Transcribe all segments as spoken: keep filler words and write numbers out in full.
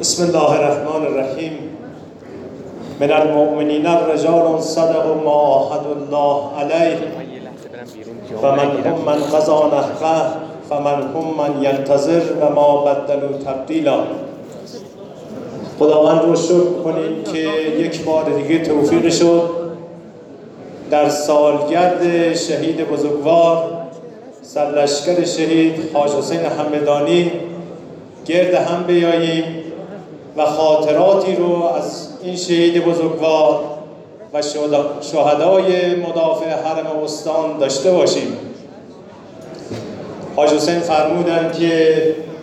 بسم الله الرحمن الرحیم. من المؤمنین رجال صدقوا ما عاهدوا الله علیه فمن هم من قضا نحبه فمن هم من ینتظر و ما بدلوا تبدیلا. خداوند رو شکر کنیم که یک بار دیگه توفیق شد در سالگرد شهید بزرگوار سرلشکر شهید حاج حسین همدانی گرد هم بیاییم و خاطراتی رو از این شهید بزرگوار و شهدای مدافع حرم استان داشته باشیم. حاج حسین فرمودند که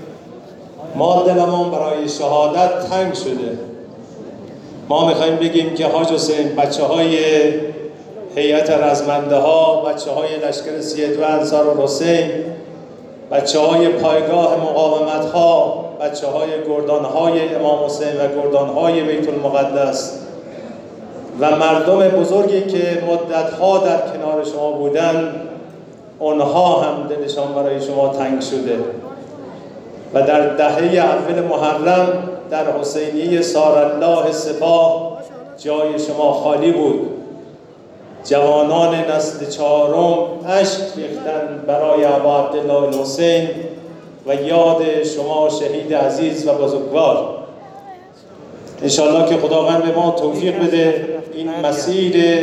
ما دلمون برای شهادت تنگ شده. ما میخوایم بگیم که حاج حسین بچه های هیئت رزمنده ها، بچه های لشکر سی و دو انصار الحسین، بچه های پایگاه مقاومت ها، بچه های گردان های امام حسین و گردان های بیت المقدس و مردم بزرگی که مدت ها در کنار شما بودن، اونها هم دلشان برای شما تنگ شده و در دهه اول محرم در حسینیه سارالله سپاه جای شما خالی بود. جوانان نسل چهارم اشک ریختند برای ابا عبدالله الحسین و یاد شما شهید عزیز و بزرگوار. انشاءالله که خداوند به ما توفیق بده این مسیر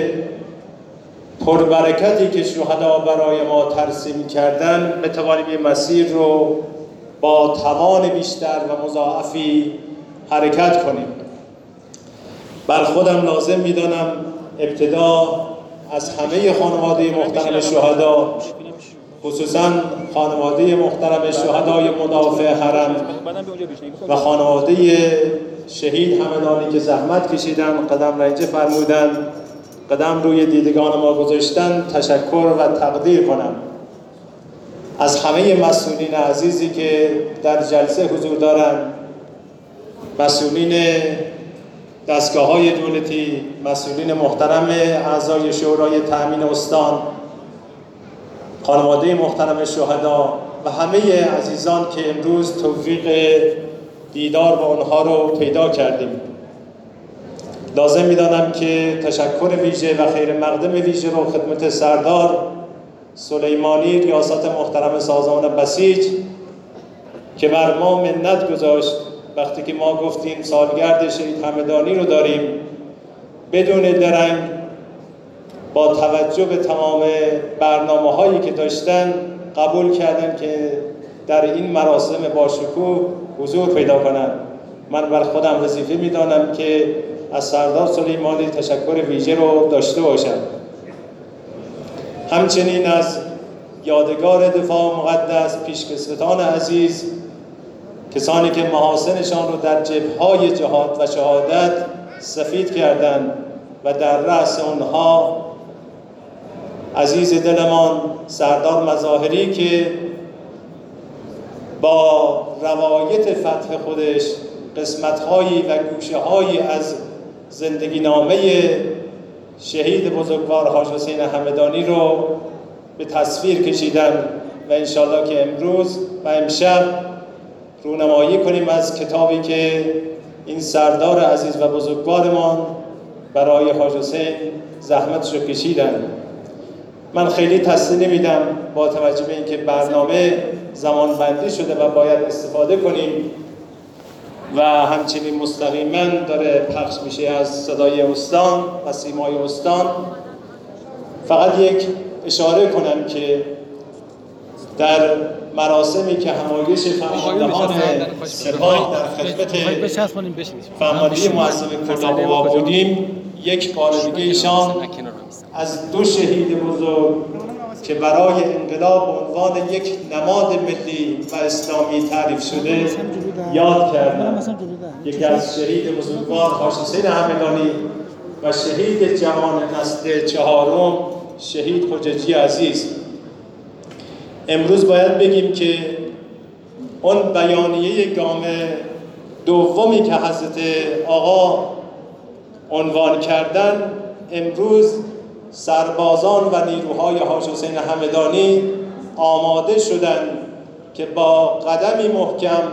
پربرکتی که شهدا برای ما ترسیم کردن بتوانیم این مسیر رو با توان بیشتر و مضاعفی حرکت کنیم. بر خودم لازم میدانم ابتدا از همه خانواده محترم شهدا، خصوصا خانواده محترم شهدای مدافع حرم و خانواده شهید همدانی که زحمت کشیدن، قدم رنجه فرمودن، قدم روی دیدگان ما گذاشتن، تشکر و تقدیر کنم. از همه مسئولین عزیزی که در جلسه حضور دارند، مسئولین دستگاه‌های دولتی، مسئولین محترم اعضای شورای تأمین استان، خانواده محترم شهدا و همه عزیزان که امروز توفیق دیدار با آنها رو پیدا کردیم. لازم می‌دانم که تشکر ویژه و خیر مقدم ویژه رو خدمت سردار سلیمانی ریاست محترم سازمان بسیج که بر ما منت گذاشت وقتی که ما گفتیم سالگرد شهید همدانی رو داریم، بدون درنگ با توجه به تمام برنامه هایی که داشتن قبول کردن که در این مراسم با شکوه حضور پیدا کنند. من بر خودم وظیفه میدانم که از سردار سلیمانی تشکر ویژه رو داشته باشم. همچنین از یادگار دفاع مقدس، پیشکسوتان عزیز، کسانی که محاسنشان رو در جبهه‌های جهاد و شهادت سفید کردند و در رأس آنها عزیز دلمان سردار مظاهری که با روایت فتح خودش قسمت‌هایی و گوشه‌هایی از زندگی نامه شهید بزرگوار حاج حسین همدانی رو به تصویر کشیدن و انشالله که امروز و امشب رونمایی کنیم از کتابی که این سردار عزیز و بزرگوارمان برای حاج حسین زحمتش رو کشیدن. من خیلی تصدیق نمیدم با توجه به اینکه برنامه زمان بندی شده و باید استفاده کنیم و همچنین مستقیما داره پخش میشه از صدای استان و سیمای استان. فقط یک اشاره کنم که در مراسمی که همایش فرماندهان سپاه در خدمت فرمانده معظم کردها بودیم، یک بار دیگه ایشان از دو شهید بزرگ که برای انقلاب به عنوان یک نماد ملی و اسلامی تعریف شده یاد کردند. یکی از شهید بزرگوار حاج حسین همدانی و شهید جوان نسل چهارم شهید حججی عزیز. امروز باید بگیم که اون بیانیه گام دومی که حضرت آقا عنوان کردن، امروز سربازان و نیروهای حاج حسین همدانی آماده شدند که با قدمی محکم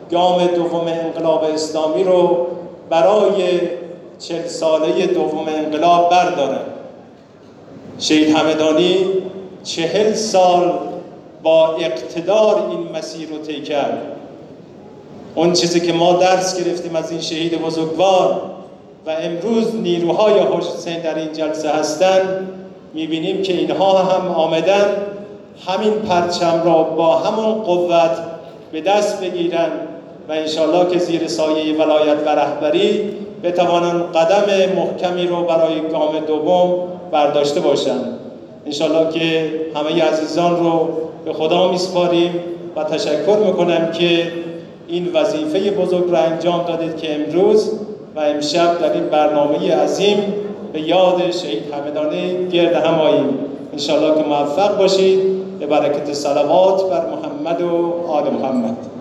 گام دوم انقلاب اسلامی رو برای چهل ساله دوم انقلاب بردارن. شهید همدانی چهل سال با اقتدار این مسیر رو طی کرد. اون چیزی که ما درس گرفتیم از این شهید بزرگوار و امروز نیروهای حاج حسین در این جلسه هستند، میبینیم که اینها هم آمدن همین پرچم را با همون قوت به دست بگیرن و انشالله که زیر سایه ولایت و رهبری بتوانند قدم محکمی رو برای گام دوم برداشته باشند. انشالله که همه عزیزان رو به خدا میسپاریم و تشکر میکنم که این وظیفه بزرگ رو انجام دادید که امروز و امشب در این برنامه عظیم به یاد شهید همدانی گرد هم آییم. انشالله که موفق باشید. به برکت صلوات بر محمد و آل محمد.